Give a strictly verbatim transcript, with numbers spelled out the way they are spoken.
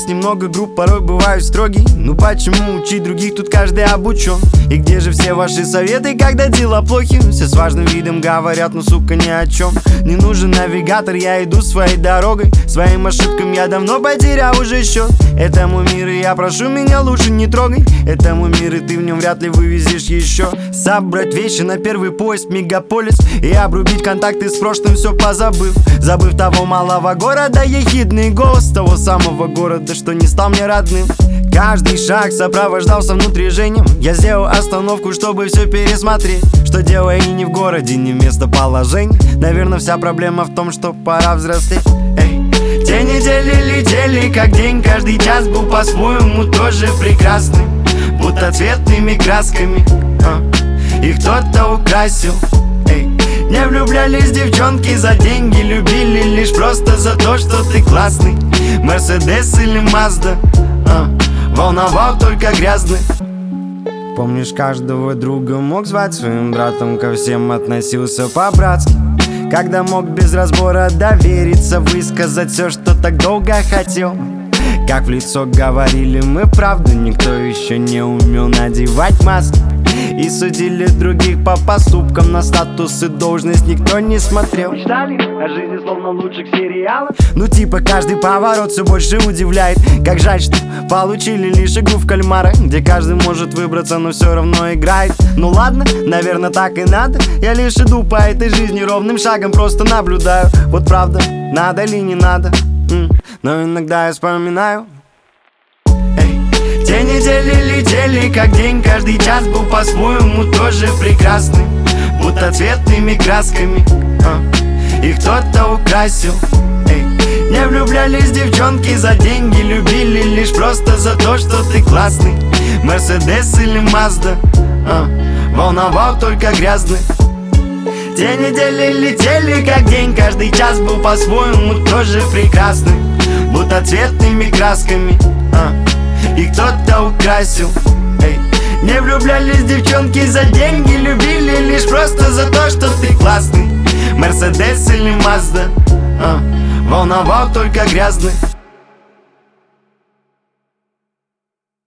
секс немного груб, порой бываю строгий. Ну почему учить других тут каждый обучен? И где же все ваши советы, когда дела плохи? Все с важным видом говорят, ну сука ни о чем. Не нужен навигатор, я иду своей дорогой. Своим ошибкам я давно потерял уже счет. Это мой мир, и я прошу, меня лучше не трогай. Это мой мир, и ты в нем вряд ли вывезешь еще. Собрать вещи на первый поезд в мегаполис и обрубить контакты с прошлым, все позабыв. Забыв того малого города, ехидный голос того самого города, что не стал мне родным. Каждый шаг сопровождался внутрижением. Я сделал остановку, чтобы все пересмотреть. Что дело и не в городе, не в местоположении. Наверное, вся проблема в том, что пора взрослеть. Эй. Те недели летели, как день, каждый час был по-своему тоже прекрасный. Будто цветными красками а, и кто-то украсил. Эй. Не влюблялись девчонки за деньги, любили лишь просто за то, что ты классный. Мерседес или Мазда а, волновал только грязный. Помнишь, каждого друга мог звать своим братом, ко всем относился по-братски. Когда мог без разбора довериться, высказать все, что так долго хотел. Как в лицо говорили мы правду, никто еще не умел надевать маски. И судили других по поступкам, на статус и должность никто не смотрел. Мечтали о жизни словно лучших сериалов. Ну типа каждый поворот все больше удивляет. Как жаль, что получили лишь игру в кальмара, где каждый может выбраться, но все равно играет. Ну ладно, наверное так и надо. Я лишь иду по этой жизни ровным шагом, просто наблюдаю. Вот правда, надо ли не надо, М -м. Но иногда я вспоминаю. Те недели летели, как день, каждый час был по-своему тоже прекрасный. Будто цветными красками а, и кто-то украсил. Эй. Не влюблялись девчонки за деньги, любили лишь просто за то, что ты классный. Мерседес или Мазда а, волновал только грязный. Те недели летели, как день, каждый час был по-своему тоже прекрасный. Будто цветными красками а, и кто-то украсил. Эй. Не влюблялись девчонки за деньги, любили лишь просто за то, что ты классный. Мерседес или Мазда а, волновал только грязный.